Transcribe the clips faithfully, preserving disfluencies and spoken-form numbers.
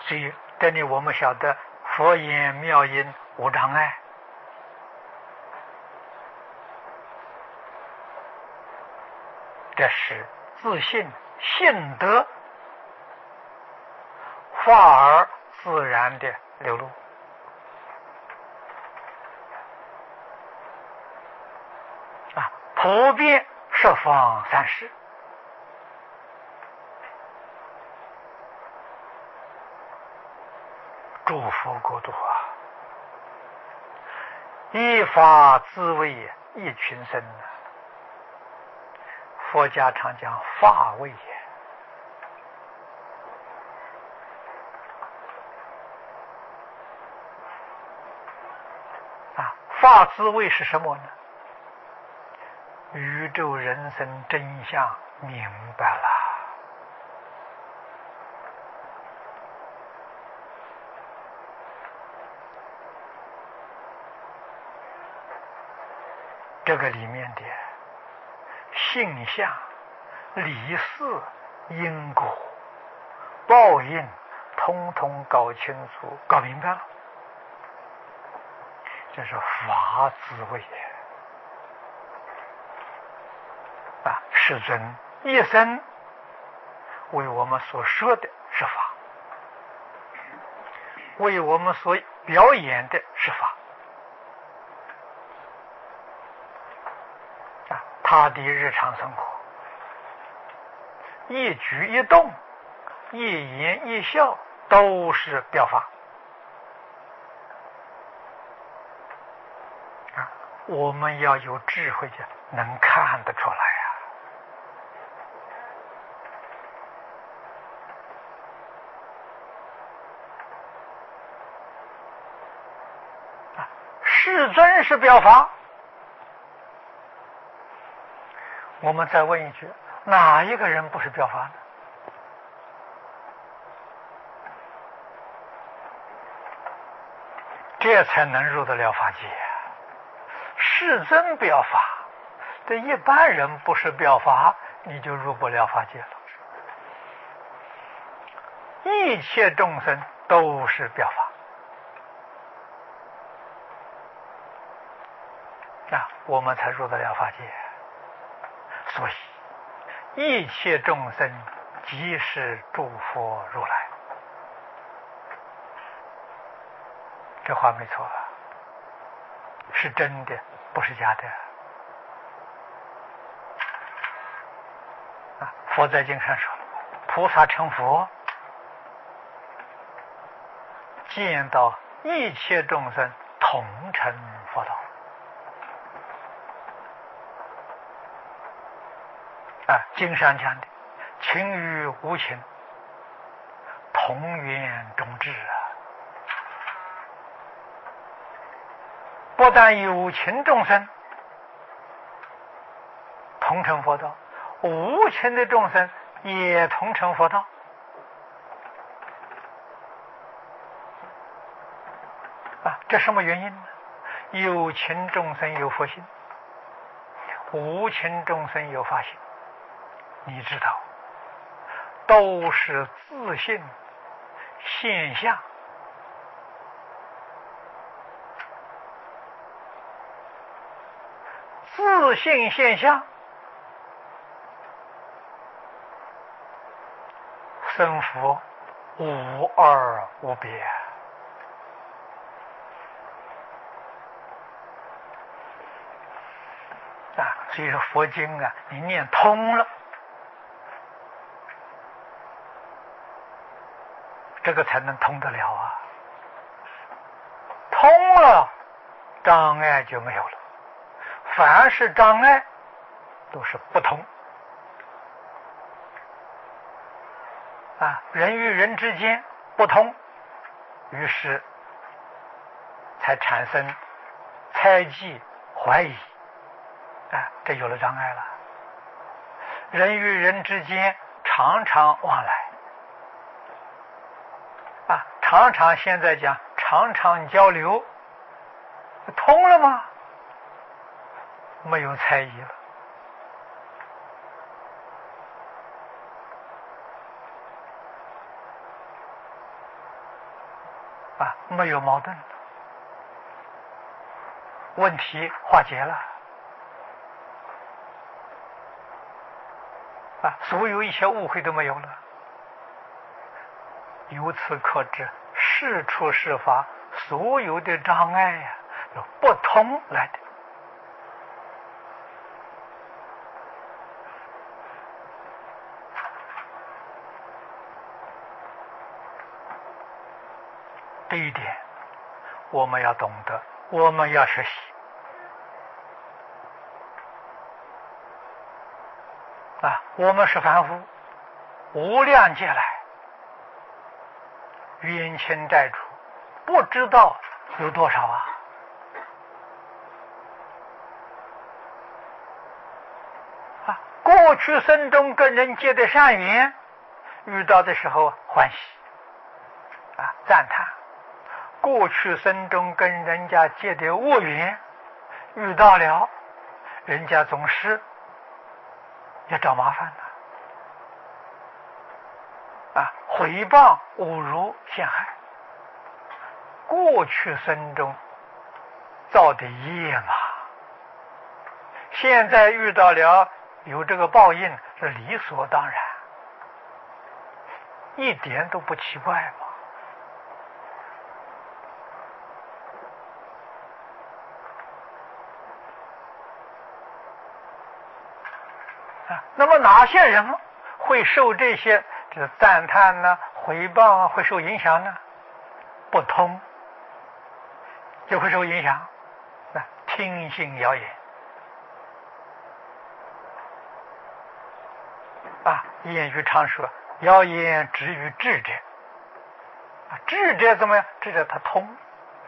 所以这里我们晓得佛言妙音无障碍。这是自信信德化而自然的流露。啊，普遍十方三世，诸佛国土啊，依法自为一群生啊。佛家常讲法位也。啊，法自位是什么呢？宇宙人生真相明白了。这个里面的性相、理事、因果、报应，通通搞清楚、搞明白了，这是法自为啊！世尊一生为我们所说的是法，为我们所表演的是法。他的日常生活，一举一动，一言一笑，都是表法啊！我们要有智慧的，能看得出来啊！啊，世尊是表法。我们再问一句，哪一个人不是表法呢？这才能入得了法界。世尊表法，这一般人不是表法，你就入不了法界了。一切众生都是表法啊，我们才入得了法界。所以一切众生即是诸佛如来，这话没错，是真的，不是假的啊！佛在经上说，菩萨成佛，见到一切众生同成佛道啊！经上讲的情与无情同源种智啊！不但有情众生同成佛道，无情的众生也同成佛道啊！这什么原因呢？有情众生有佛性，无情众生有法性。你知道，都是自性现象，自性现象生佛无二无别啊！所以说佛经啊，你念通了，这个才能通得了啊！通了，障碍就没有了。凡是障碍，都是不通啊！人与人之间不通，于是才产生猜忌、怀疑啊！这有了障碍了。人与人之间常常往来。啊，常常现在讲常常交流，通了吗？没有猜疑了。 啊，没有矛盾了，问题化解了，啊，所有一切误会都没有了。由此可知，事出事发，所有的障碍呀、啊，由不通来的。这一点我们要懂得，我们要学习。啊，我们是凡夫，无量劫来冤亲债主不知道有多少啊！啊，过去生中跟人结的善缘，遇到的时候欢喜啊，赞叹；过去生中跟人家结的恶缘，遇到了人家总是要找麻烦的啊，诽谤、侮辱、陷害。过去生中造的业嘛，现在遇到了有这个报应，是理所当然，一点都不奇怪嘛。啊，那么哪些人会受这些这个赞叹呢、诽谤啊，会受影响呢？不通就会受影响。那听信谣言啊，谚语常说，谣言止于智者。啊，智者怎么样？智者他通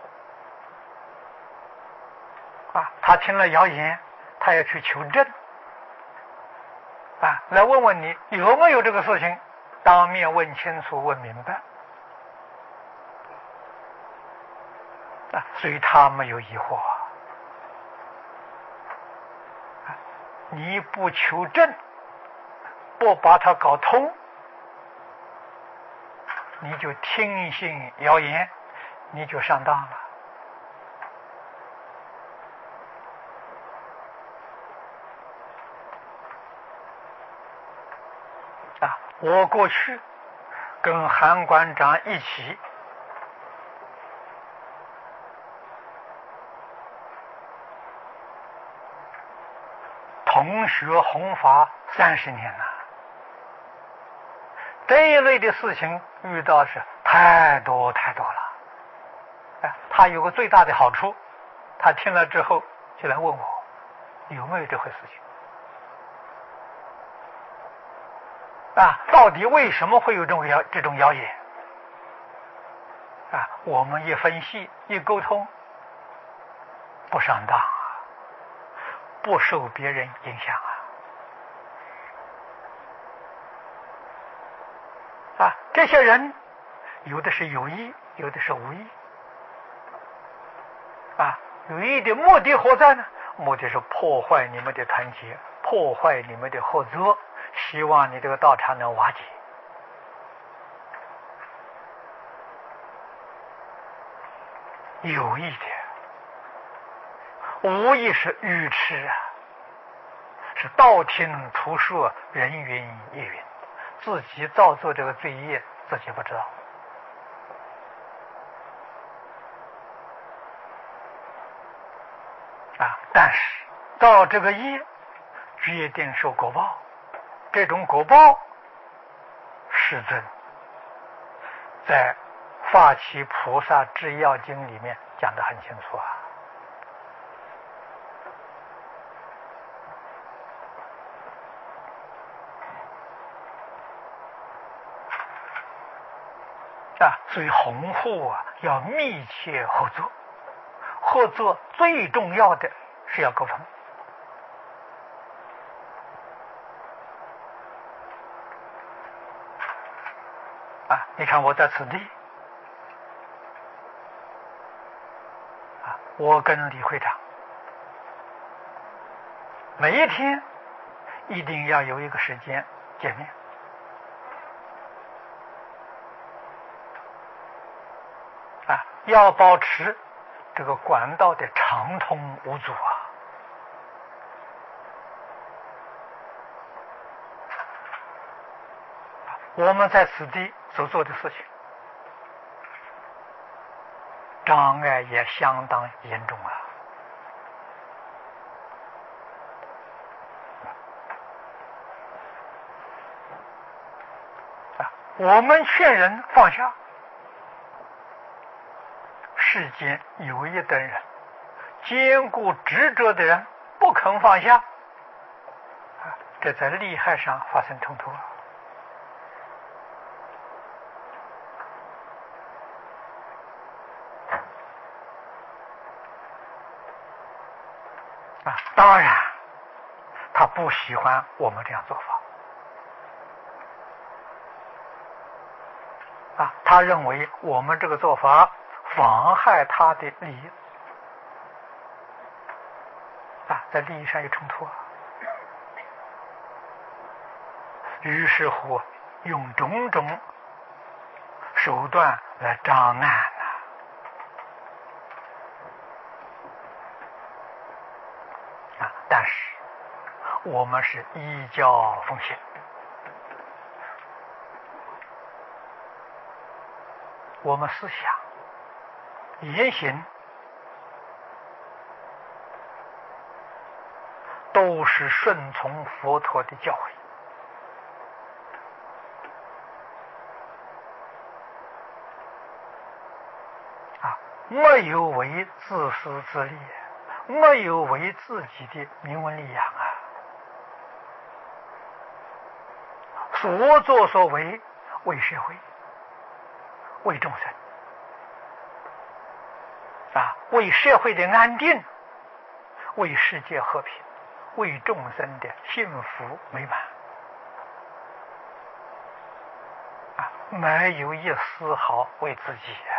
啊，他听了谣言，他要去求证啊，来问问你有没有这个事情，当面问清楚、问明白啊，所以他没有疑惑啊。你不求证，不把它搞通，你就听信谣言，你就上当了啊！我过去跟韩馆长一起同学弘法三十年了，这一类的事情遇到是太多太多了。哎，他有个最大的好处，他听了之后就来问我有没有这回事情啊？到底为什么会有这种谣这种谣言啊？我们一分析一沟通，不上当啊，不受别人影响啊！啊，这些人有的是有意，有的是无意啊。有意的目的何在呢？目的是破坏你们的团结，破坏你们的合作，希望你这个道场能瓦解。有意的，无意是愚痴啊，是道听途说，人云亦云，自己造作这个罪业，自己不知道啊。但是造这个业，决定受果报，这种果报，世尊在《发起菩萨制要经》里面讲得很清楚啊。啊，所以弘护啊要密切合作，合作最重要的是要沟通啊。你看我在此地啊，我跟李会长每一天一定要有一个时间见面啊，要保持这个管道的畅通无阻啊。我们在此地所做的事情，障碍也相当严重啊！啊，我们劝人放下，世间有一等人，坚固执着的人不肯放下，啊，这在利害上发生冲突啊！啊，当然，他不喜欢我们这样做法。啊，他认为我们这个做法妨害他的利益。啊，在利益上有冲突啊。于是乎，用种种手段来障碍。但是我们是依教奉行，我们思想、言行都是顺从佛陀的教诲，啊，没有为自私自利，没有为自己的名闻利养啊！所作所为为社会，为众生啊，为社会的安定，为世界和平，为众生的幸福美满啊，没有一丝毫为自己啊！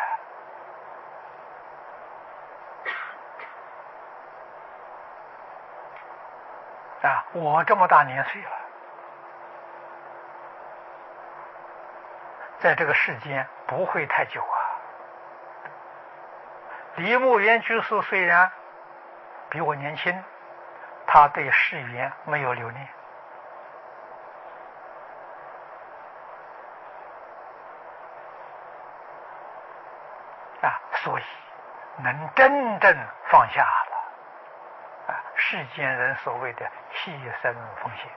啊，我这么大年岁了，在这个世间不会太久啊。李牧原居士虽然比我年轻，他对世缘没有留恋啊，所以能真正放下了啊，世间人所谓的牺牲奉献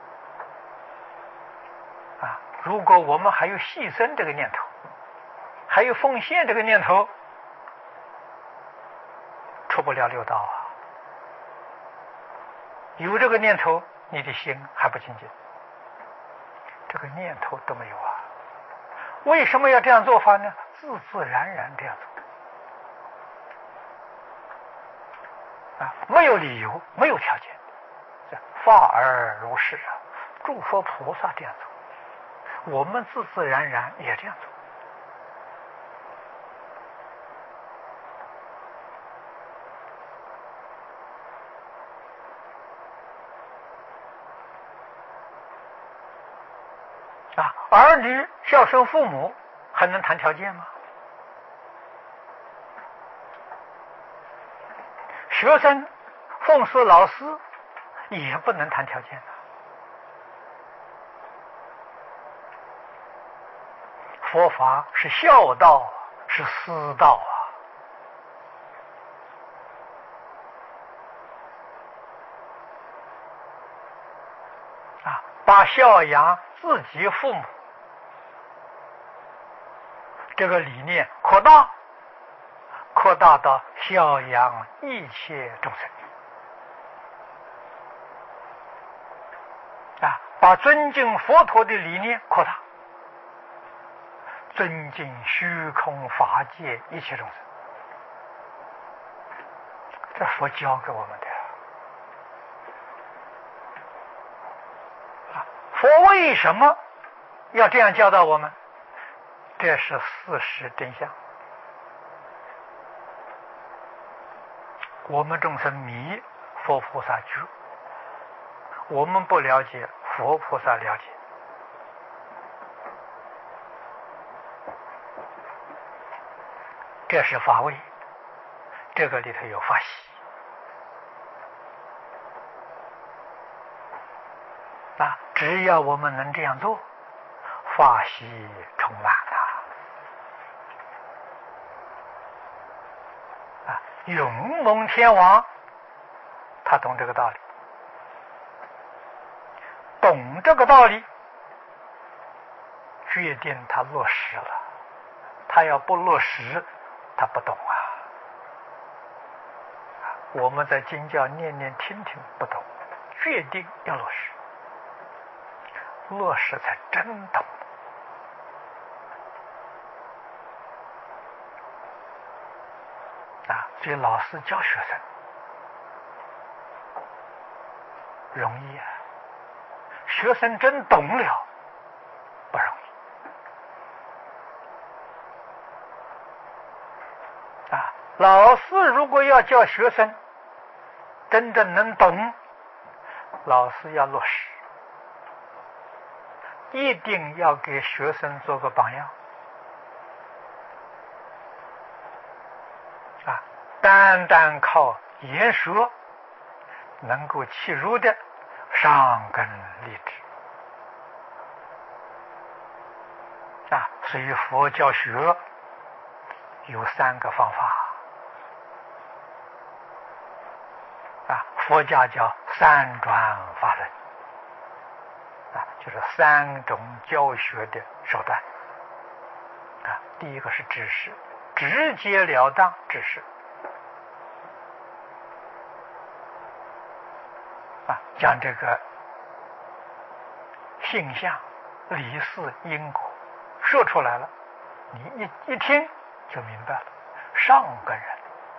啊，如果我们还有牺牲这个念头，还有奉献这个念头，出不了六道啊！有这个念头，你的心还不清净，这个念头都没有啊！为什么要这样做法呢？自自然然这样做啊，没有理由，没有条件，法而如是啊！诸佛菩萨这样做，我们自自然然也这样做。啊，儿女孝顺父母还能谈条件吗？学生奉事老师也不能谈条件的。佛法是孝道，是私道啊！啊，把孝养自己父母这个理念扩大，扩大到孝养一切众生啊，把尊敬佛陀的理念扩大，尊敬虚空法界一切众生，这佛教给我们的啊！佛为什么要这样教导我们？这是事实真相。我们众生迷佛菩萨觉，我们不了解佛菩萨了解。 这是法味，这个里头有法喜啊！只要我们能这样做，法喜充满了啊！勇猛天王他懂这个道理，懂这个道理，决定他落实了。他要不落实，他不懂啊！我们在经教念念听听不懂，决定要落实，落实才真懂啊！所以老师教学生容易啊，学生真懂了不容易。老师如果要教学生真正能懂，老师要落实，一定要给学生做个榜样啊！单单靠言说能够契入的，上根立志啊！所以佛教学有三个方法。佛家叫三转法轮啊，就是三种教学的手段啊。第一个是知识，直截了当知识啊，讲这个性相、理事、因果说出来了，你一一听就明白了，上根人。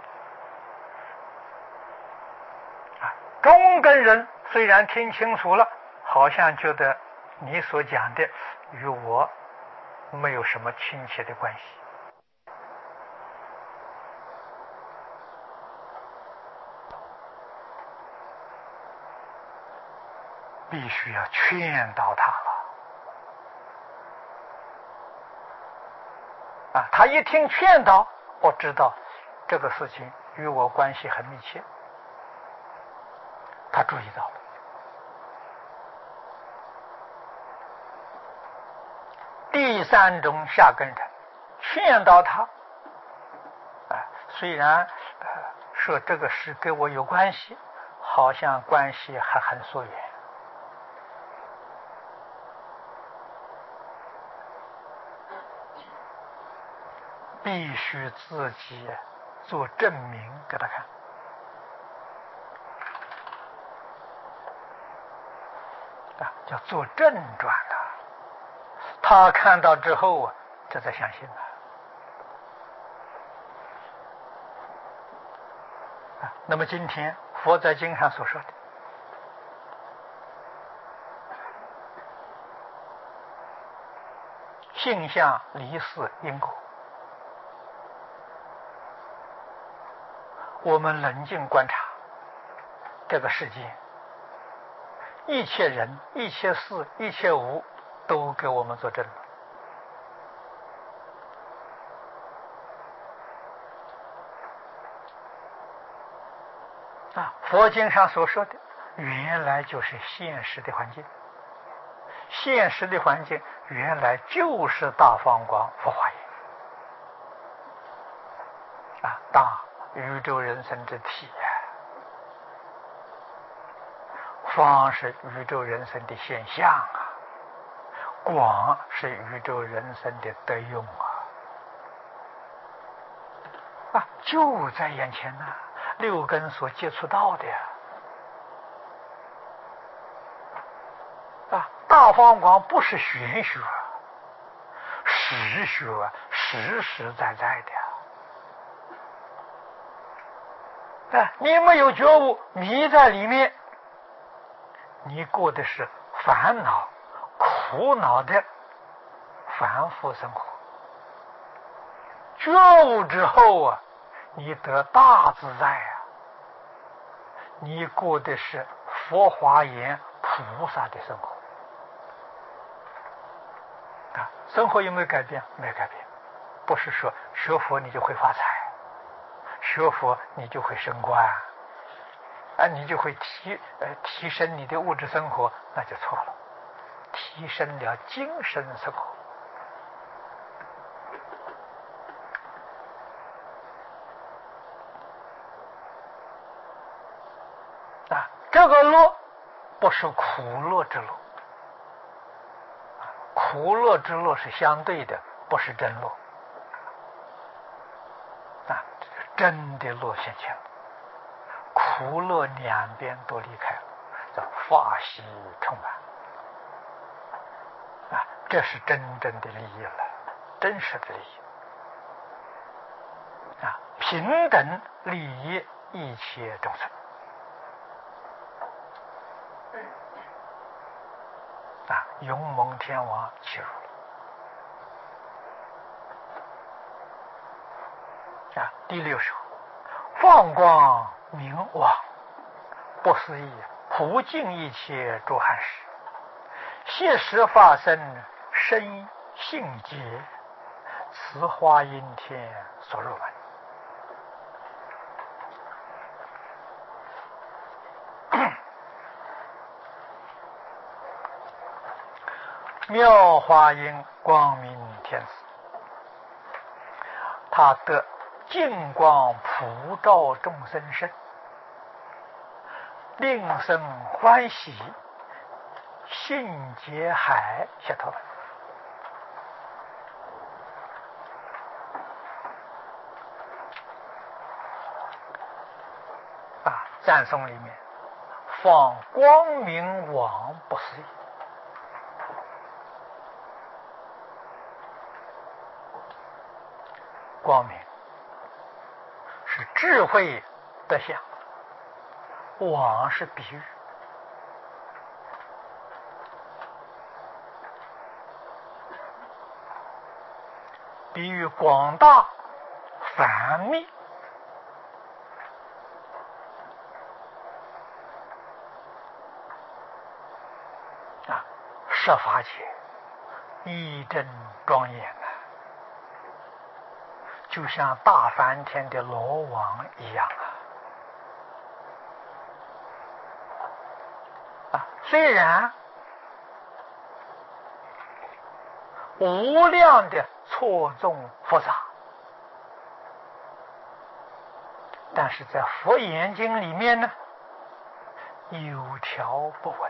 中根人虽然听清楚了，好像觉得你所讲的与我没有什么亲切的关系。必须要劝导他了啊！他一听劝导，我知道这个事情与我关系很密切，他注意到了。第三种下根人，劝导他，啊，虽然、呃、说这个事跟我有关系，好像关系还很疏远，必须自己做证明给他看。啊，叫做正转的，他看到之后啊，这才相信了。啊，那么今天佛在经上所说的性相、离事、因果，我们冷静观察这个世界，一切人、一切事、一切物都给我们作证了。啊，佛经上所说的原来就是现实的环境，现实的环境原来就是大方广佛华严啊，大宇宙人生之体啊，方是宇宙人生的现象啊，广是宇宙人生的德用啊，啊，就在眼前呐、啊，六根所接触到的呀，啊，大方广不是玄学，实学，实实在在的。啊，你没有觉悟，迷在里面，你过的是烦恼、苦恼的凡夫生活。觉悟之后啊，你得大自在啊，你过的是佛华严菩萨的生活。啊，生活有没有改变？没有改变。 不是说学佛你就会发财，学佛你就会升官，啊，你就会提呃提升你的物质生活，那就错了，提升了精神生活。啊，这个乐不是苦乐之乐，苦乐之乐是相对的，不是真乐。啊，真的乐现前了，苦乐两边都离开了，叫法喜充满。啊，这是真正的利益了，真实的利益。啊，平等利益一切众生。啊，勇猛天王起入了。啊，第六首，放光明王，不思议，普尽一切诸汉时，现实发生身性劫，此花阴天所入门。妙华音光明天子，他得净光普照众生身，令生欢喜，性解海下头了。啊，赞颂里面放光明王不思议。光明是智慧的相，网是比喻，比喻广大繁密，啊，设法界一真庄严啊，就像大梵天的罗网一样啊！啊，虽然无量的错综复杂，但是在佛眼睛里面呢，有条不紊，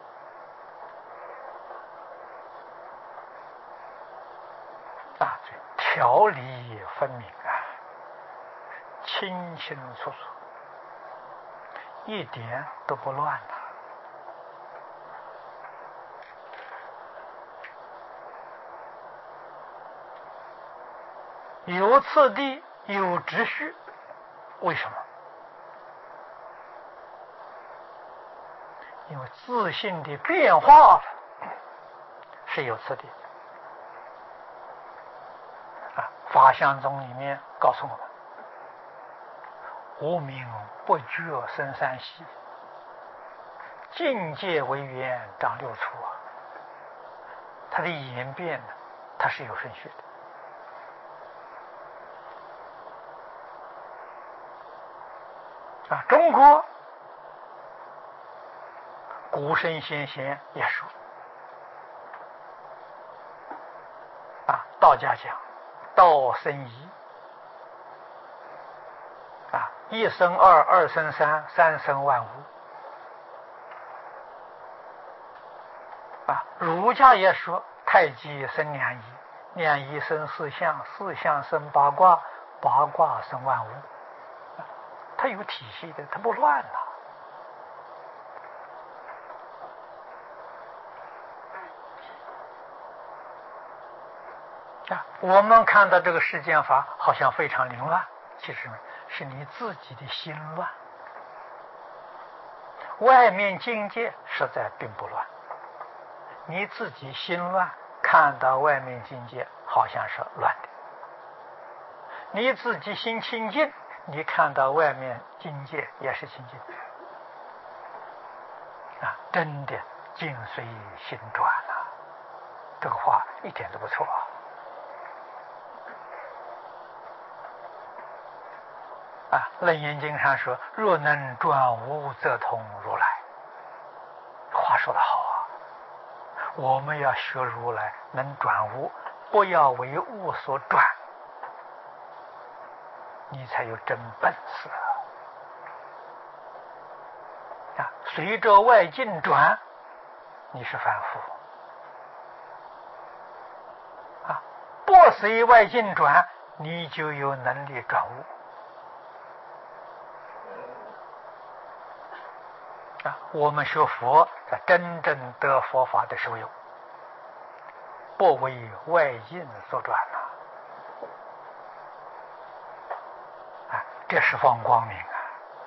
啊，条理分明啊，清清楚楚，一点都不乱啊。有次第，有秩序，为什么？因为自信的变化是有次第的。啊，法相宗里面告诉我们，无名不觉生三息，境界为缘长六处啊。它的演变呢，它是有顺序的。啊，中国古圣先贤也说，啊，道家讲道生一，啊，一生二，二生三，三生万物。啊，儒家也说太极生两仪，两仪生四象，四象生八卦，八卦生万物。它有体系的，它不乱呐。啊，我们看到这个世间法好像非常凌乱，其实是你自己的心乱，外面境界实在并不乱，你自己心乱，看到外面境界好像是乱的。你自己心清净，你看到外面境界也是清净的。啊，真的境随心转啊，这个话一点都不错啊。 啊，《楞严经》上说：“若能转无，则通如来。”话说得好啊！我们要学如来，能转无，不要为物所转，你才有真本事啊！随着外境转，你是凡夫啊；不随外境转，你就有能力转无。啊，我们学佛，真正得佛法的时候，不为外境所转了。啊，这是放光明啊！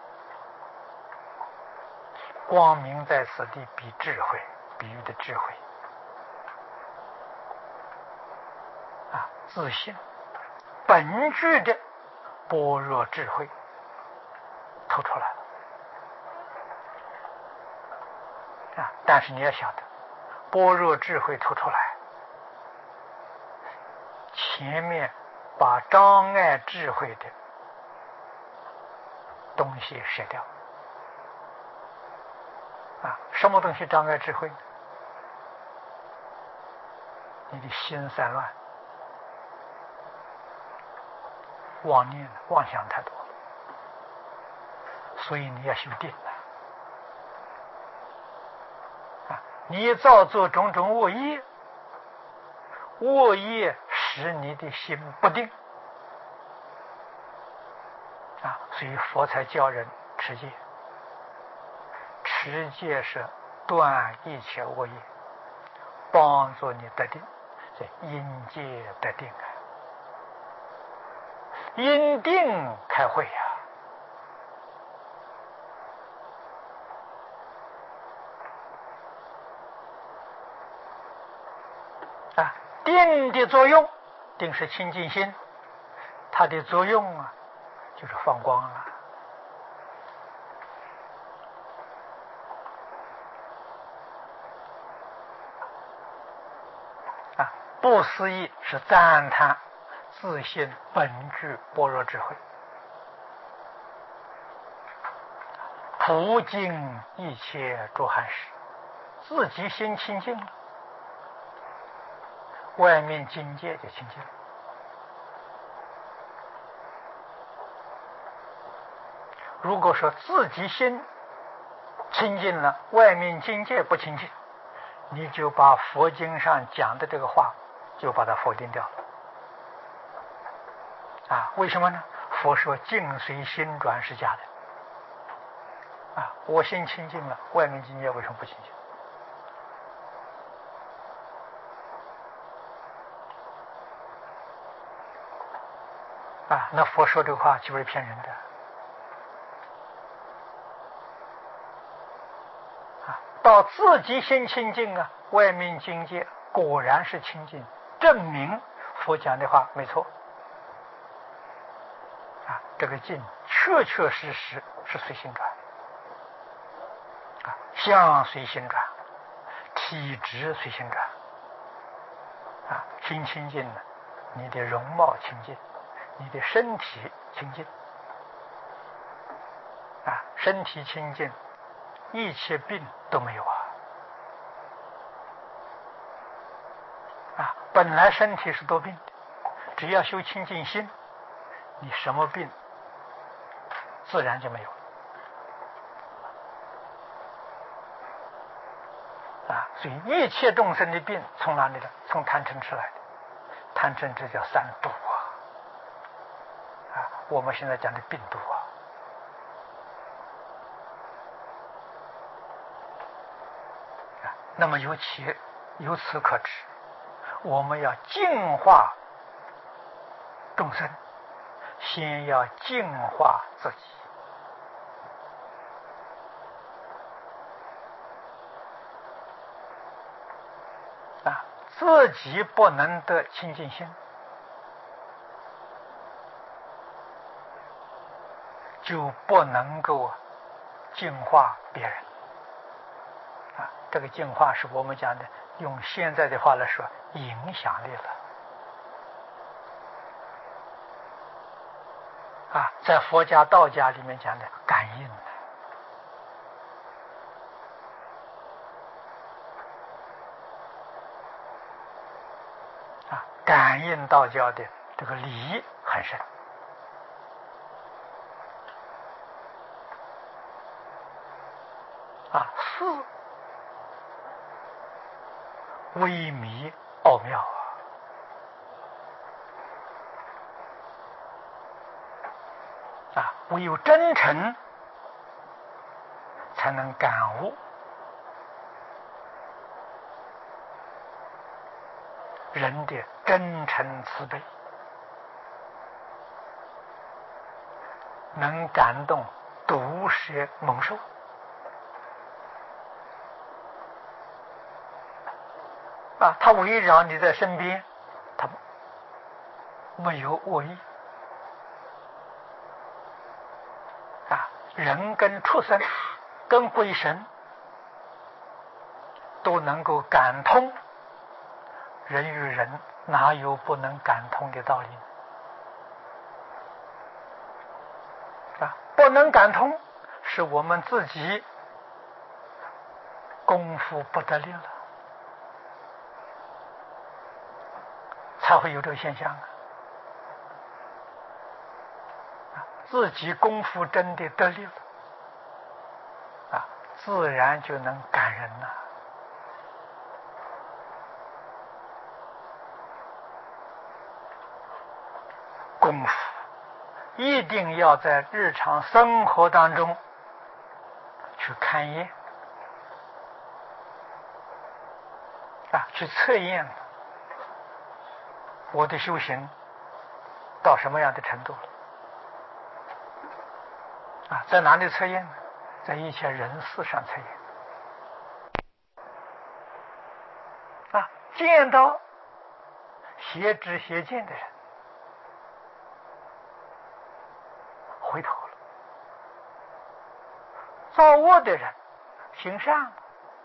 光明在此地比智慧，比喻的智慧啊，自信本具的般若智慧透出来了。啊！但是你要晓得，般若智慧透出来，前面把障碍智慧的东西舍掉。啊，什么东西障碍智慧呢？你的心散乱，妄念妄想太多，所以你要修定了。你造作种种恶业，恶业使你的心不定啊，所以佛才教人持戒。持戒是断一切恶业，帮助你得定，这因戒得定啊，因定开慧啊。啊，定的作用，定是清净心，它的作用啊，就是放光了。啊，不思议是赞叹自信本具般若智慧，普净一切诸寒识，自己心清净了，外面境界就清净了。如果说自己心清净了，外面境界不清净，你就把佛经上讲的这个话就把它否定掉了啊！为什么呢？佛说境随心转是假的啊！我心清净了，外面境界为什么不清净？啊，那佛说这个话就是骗人的啊！到自己心清净啊，外面境界果然是清净，证明佛讲的话没错啊！这个境确确实实是随心转啊，相随心转，体质随心转啊，心清净了，你的容貌清净，你的身体清净啊，身体清净，一切病都没有啊！啊，本来身体是多病的，只要修清净心，你什么病自然就没有啊！所以一切众生的病从哪里来？从贪嗔痴来的。贪嗔痴叫三毒啊！啊，我们现在讲的病毒啊。啊，那么由其由此可知，我们要净化众生，先要净化自己。啊，自己不能得清净心，就不能够净化别人。啊，这个净化是我们讲的，用现在的话来说，影响力了。 啊，在佛家、道家里面讲的感应啊，感应道教的这个理很深啊，思微靡奥妙啊！啊，唯有真诚才能感悟人的真诚慈悲，能感动毒蛇猛兽啊！他围绕你在身边，他没有恶意啊！人跟畜生、跟鬼神都能够感通，人与人哪有不能感通的道理呢？啊，不能感通，是我们自己功夫不得力了，才会有这个现象啊！自己功夫真的得力了啊，自然就能感人了。功夫一定要在日常生活当中去勘验啊，去测验我的修行到什么样的程度了啊？在哪里测验呢？在一切人事上测验啊！见到邪知邪见的人，回头了；造恶的人，行善了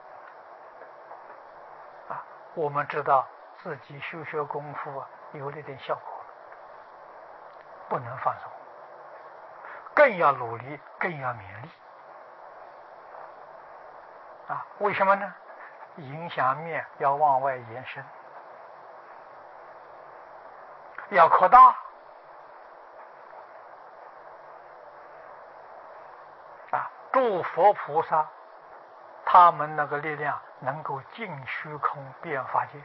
啊！我们知道自己修学功夫啊，有了点效果了，不能放松，更要努力，更要勉励啊！为什么呢？影响面要往外延伸，要扩大啊！诸佛菩萨他们那个力量能够尽虚空遍法界，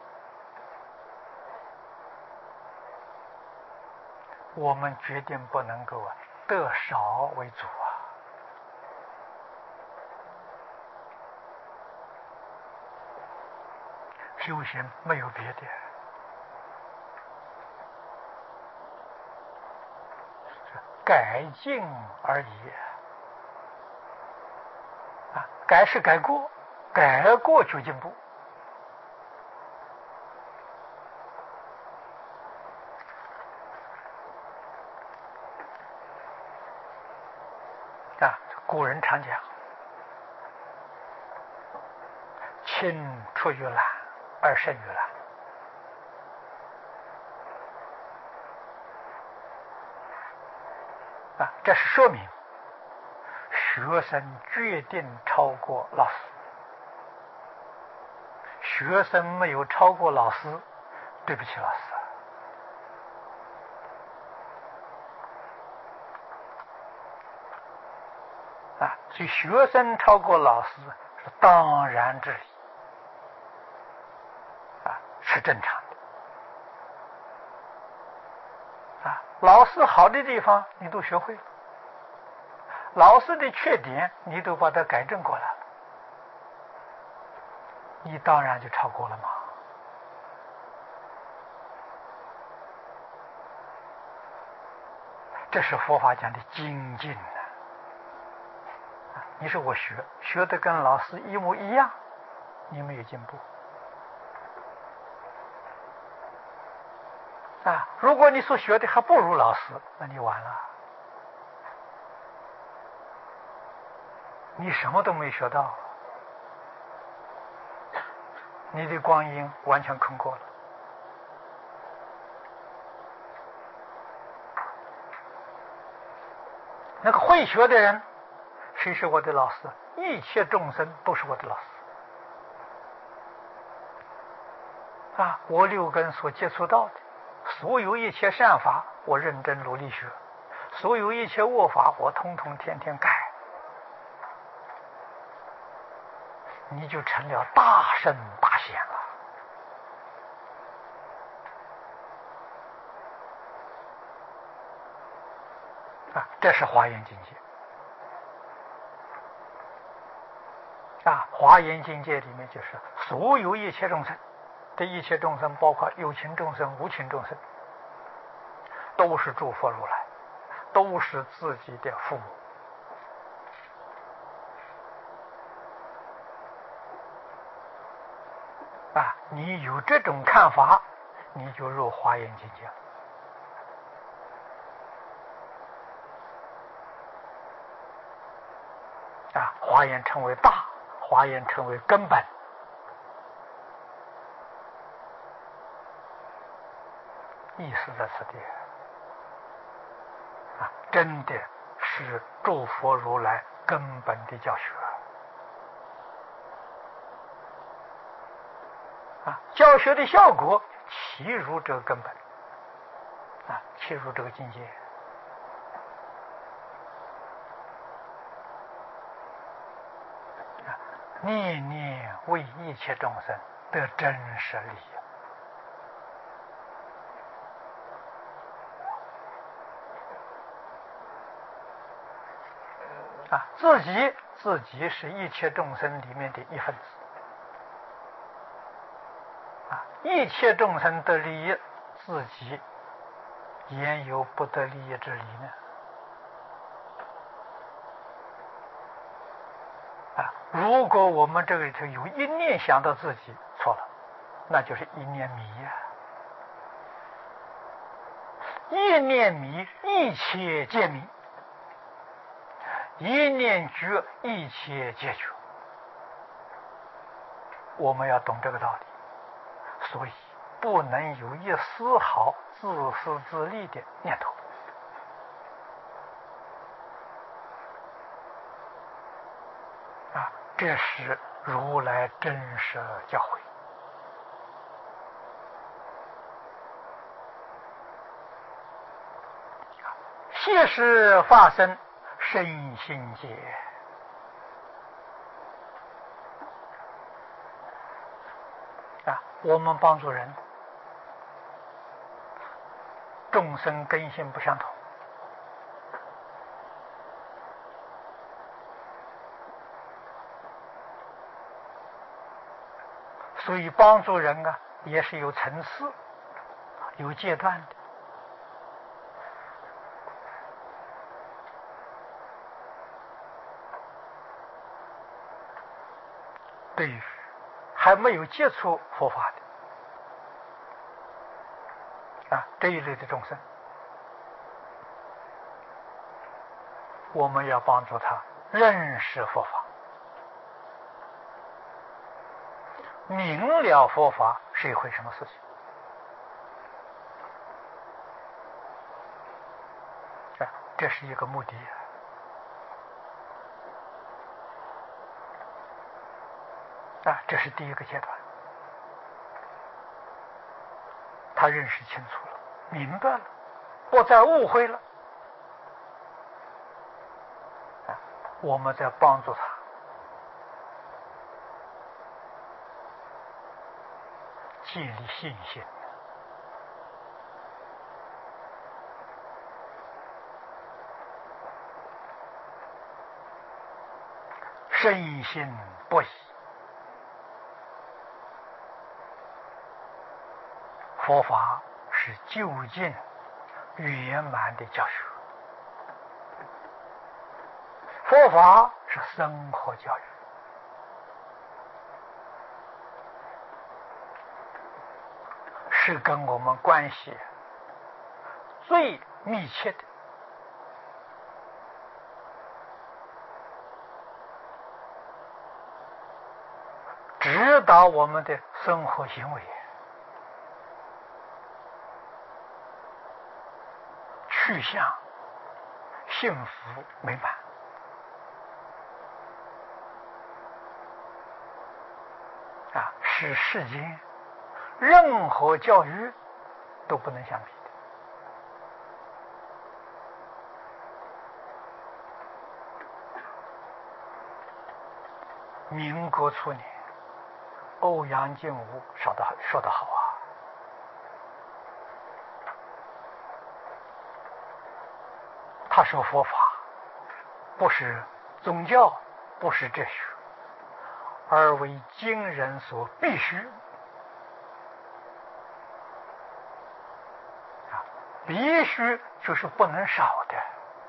我们决定不能够啊得少为主啊！修行没有别的，改进而已啊！改是改过，改过就进步啊！古人常讲，青出于蓝而胜于蓝啊，这是说明学生决定超过老师，学生没有超过老师，对不起老师啊！所以学生超过老师是当然之理啊，是正常的啊！老师好的地方你都学会了，老师的缺点你都把它改正过来了，你当然就超过了嘛。这是佛法讲的精进啊！你说我学学的跟老师一模一样，你没有进步啊！如果你所学的还不如老师，那你完了，你什么都没学到，你的光阴完全空过了。 那个会学的人，谁是我的老师？一切众生都是我的老师。啊，我六根所接触到的，所有一切善法，我认真努力学；所有一切恶法，我通通天天改。你就成了大圣大贤了。啊，这是华严境界。啊，华严境界里面就是所有一切众生，这一切众生包括有情众生、无情众生，都是诸佛如来，都是自己的父母。啊，你有这种看法，你就入华严境界了。啊，华严称为大，华严称为根本。意思在此地。啊，真的是诸佛如来根本的教学。啊，教学的效果契入这个根本，啊，契入这个境界。啊，念念为一切众生得真实利益。啊，自己自己是一切众生里面的一份子。一切众生得利益，自己焉有不得利益之理呢？啊，如果我们这个里头有一念想到自己，错了，那就是一念迷呀、啊！一念迷，一切皆迷；一念觉，一切皆觉。我们要懂这个道理。所以不能有一丝毫自私自利的念头。啊，这是如来真实教诲。现实发生身心界。啊，我们帮助人，众生根性不相同，所以帮助人啊，也是有层次、有阶段的。对于还没有接触佛法的啊这一类的众生，我们要帮助他认识佛法，明了佛法是一回什么事情。啊，这是一个目的。啊，这是第一个阶段。他认识清楚了，明白了，不再误会了。啊，我们在帮助他建立信心。深信不疑。佛法是究竟圆满的教学，佛法是生活教育，是跟我们关系最密切的。指导我们的生活行为，去向、 幸福美满。啊，是世间任何教育都不能相比的。民国初年，欧阳靖无说得说得好啊，他说佛法不是宗教，不是哲学，而为今人所必须。啊，必须就是不能少的。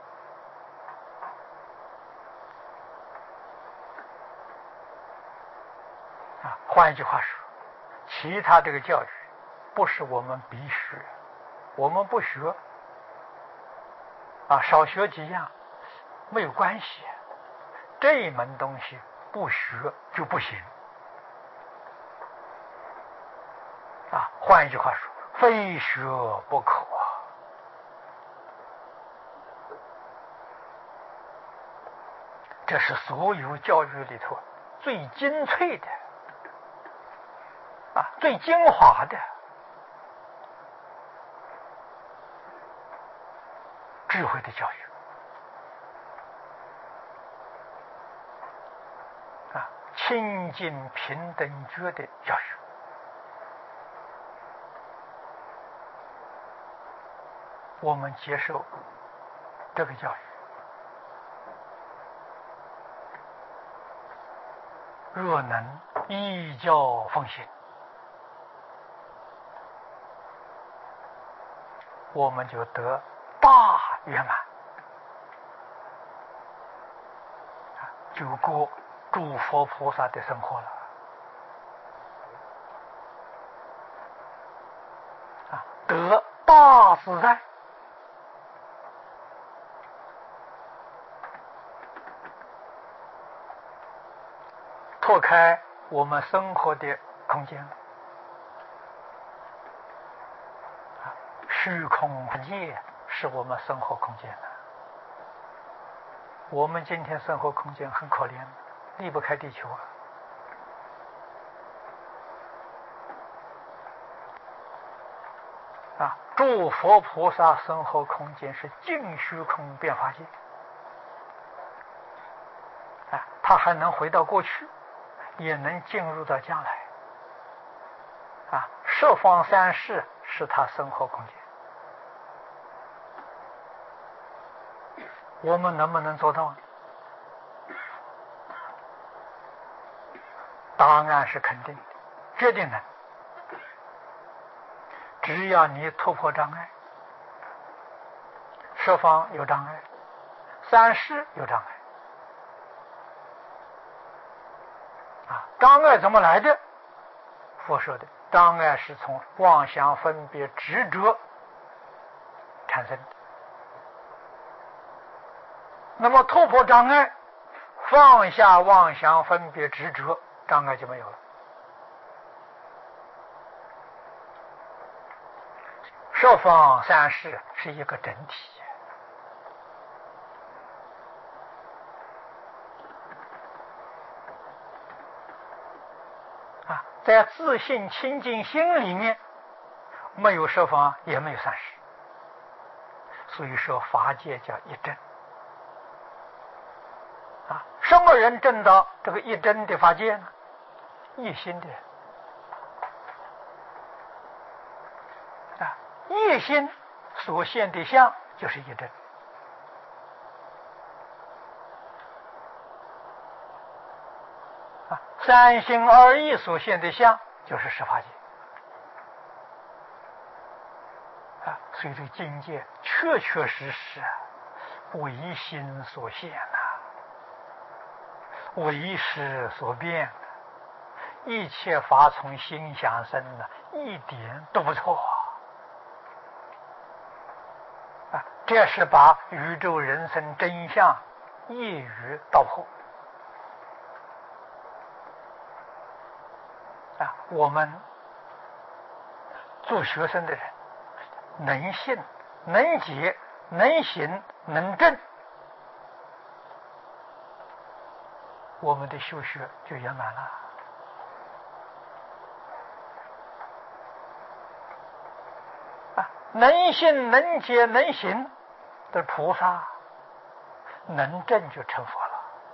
啊，换一句话说，其他这个教育不是我们必须，我们不学啊，少学几样没有关系。这一门东西不学就不行。啊，换一句话说，非学不可啊。这是所有教育里头最精粹的啊，最精华的智慧的教育啊，清净平等觉的教育。我们接受这个教育，若能依教奉行，我们就得大圆满，就过诸佛菩萨的生活了。啊，得大自在。拓开我们生活的空间，虚空界是我们生活空间的。我们今天生活空间很可怜，离不开地球啊。啊，诸佛菩萨生活空间是净虚空变法界。啊，他还能回到过去，也能进入到将来。啊，十方三世是他生活空间。我们能不能做到呢？答案是肯定的，决定能。只要你突破障碍，十方有障碍，三世有障碍。啊，障碍怎么来的？佛说的，障碍是从妄想分别执着产生的。那么突破障碍，放下妄想分别执着，障碍就没有了。十方三世是一个整体。啊，在自信清净心里面，没有十方，也没有三世，所以说法界叫一真。啊，什么人证到这个一真的法界呢？一心的人。啊，一心所现的相就是一真。啊，三心二意所现的相就是十法界。啊，所以这个境界确确实实唯心所现呐、啊，唯识所变的，一切法从心想生的，一点都不错啊！这是把宇宙人生真相一语道破啊！我们做学生的人，能信、能解、能行、能证， 我们的修学就圆满了。啊，能信能解能行的菩萨，能证就成佛了。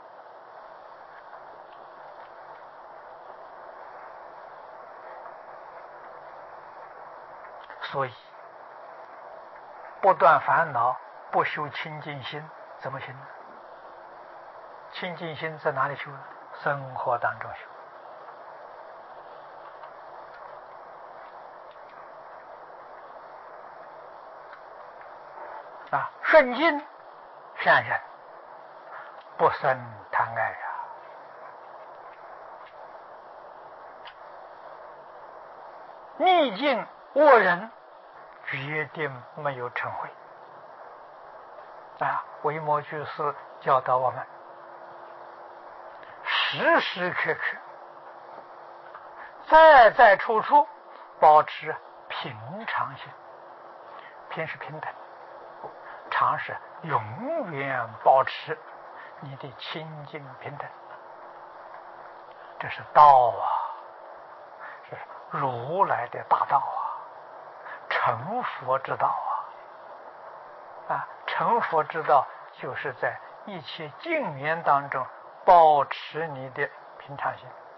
所以不断烦恼，不修清净心，怎么行呢？清净心在哪里修呢？生活当中修。啊，顺境善人，不生贪爱呀。逆境恶人，决定没有成慧。啊，维摩居士教导我们，时时刻刻、在在处处保持平常心。平是平等，常是永远保持你的清净平等。这是道啊，是如来的大道啊，成佛之道啊！啊，成佛之道就是在一切境缘当中保持你的平常心。